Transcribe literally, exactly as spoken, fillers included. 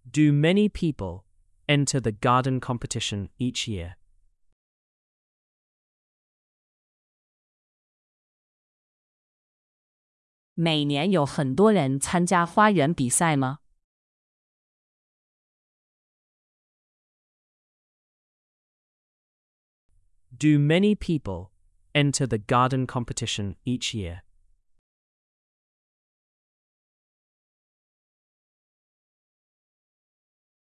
Do many people enter the garden competition each year? 每年有很多人参加花园比赛吗？ Do many people enter the garden competition each year?